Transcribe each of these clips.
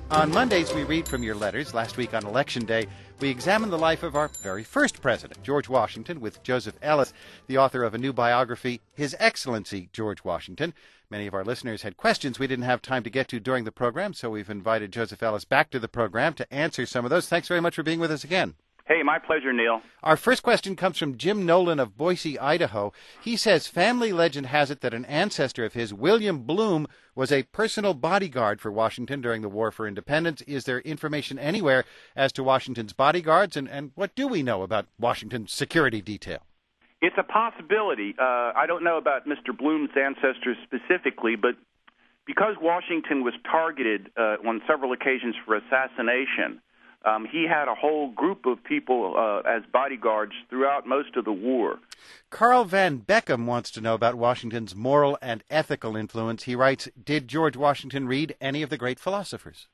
On Mondays, we read from your letters. Last week on Election Day, we examined the life of our very first president, George Washington, with Joseph Ellis, the author of a new biography, His Excellency George Washington. Many of our listeners had questions we didn't have time to get to during the program, so we've invited Joseph Ellis back to the program to answer some of those. Thanks very much for being with us again. Hey, my pleasure, Neil. Our first question comes from Jim Nolan of Boise, Idaho. He says family legend has it that an ancestor of his, William Bloom, was a personal bodyguard for Washington during the War for Independence. Is there information anywhere as to Washington's bodyguards, and what do we know about Washington's security detail? It's a possibility. I don't know about Mr. Bloom's ancestors specifically, but because Washington was targeted on several occasions for assassination, he had a whole group of people as bodyguards throughout most of the war. Carl Van Beckham wants to know about Washington's moral and ethical influence. He writes, did George Washington read any of the great philosophers?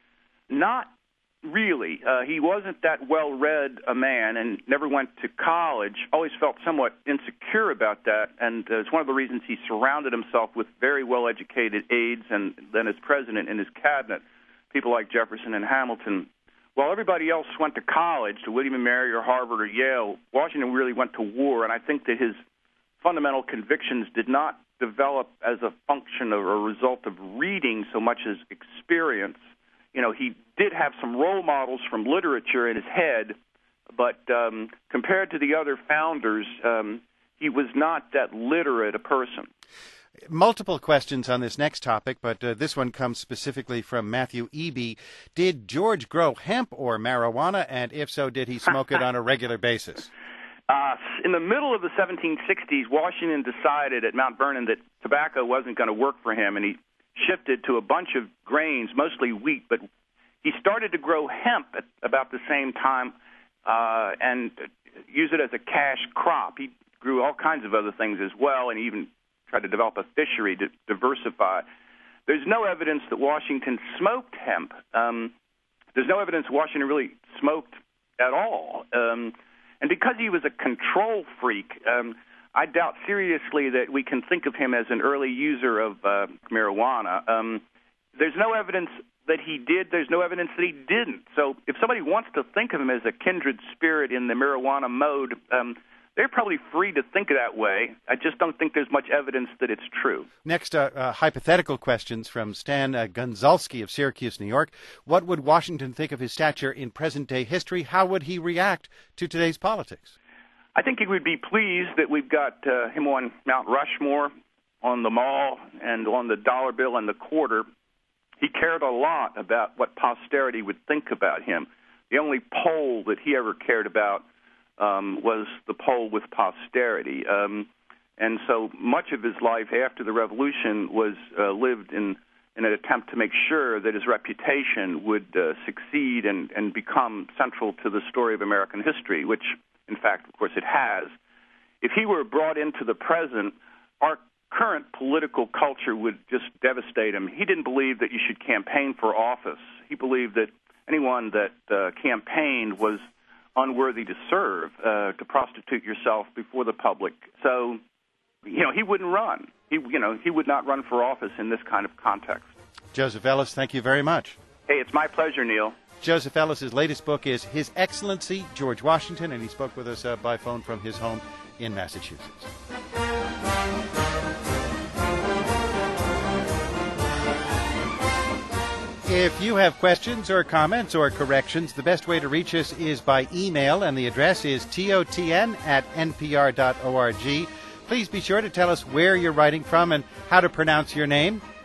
Not really. He wasn't that well-read a man and never went to college, always felt somewhat insecure about that, and it's one of the reasons he surrounded himself with very well-educated aides and then as president in his cabinet, people like Jefferson and Hamilton. While everybody else went to college, to William and Mary or Harvard or Yale, Washington really went to war, and I think that his fundamental convictions did not develop as a function or a result of reading so much as experience. You know, he did have some role models from literature in his head, but compared to the other founders, he was not that literate a person. Multiple questions on this next topic, but this one comes specifically from Matthew Eby. Did George grow hemp or marijuana, and if so, did he smoke it on a regular basis? In the middle of the 1760s, Washington decided at Mount Vernon that tobacco wasn't going to work for him, and he shifted to a bunch of grains, mostly wheat, but he started to grow hemp at about the same time and use it as a cash crop. He grew all kinds of other things as well, and he even tried to develop a fishery to diversify. There's no evidence that Washington smoked hemp. There's no evidence Washington really smoked at all. And because he was a control freak, I doubt seriously that we can think of him as an early user of marijuana. There's no evidence that he did. There's no evidence that he didn't. So if somebody wants to think of him as a kindred spirit in the marijuana mode, they're probably free to think that way. I just don't think there's much evidence that it's true. Next, hypothetical questions from Stan Gonzalski of Syracuse, New York. What would Washington think of his stature in present-day history? How would he react to today's politics? I think he would be pleased that we've got him on Mount Rushmore, on the Mall, and on the dollar bill and the quarter. He cared a lot about what posterity would think about him. The only poll that he ever cared about was the poll with posterity. And so much of his life after the Revolution was lived in an attempt to make sure that his reputation would succeed and become central to the story of American history, which, in fact, of course, it has. If he were brought into the present, our current political culture would just devastate him. He didn't believe that you should campaign for office. He believed that anyone that campaigned was unworthy to serve, to prostitute yourself before the public. So, he wouldn't run. He would not run for office in this kind of context. Joseph Ellis, thank you very much. Hey, it's my pleasure, Neil. Joseph Ellis's latest book is His Excellency George Washington, and he spoke with us by phone from his home in Massachusetts. If you have questions or comments or corrections, the best way to reach us is by email, and the address is totn@npr.org. Please be sure to tell us where you're writing from and how to pronounce your name.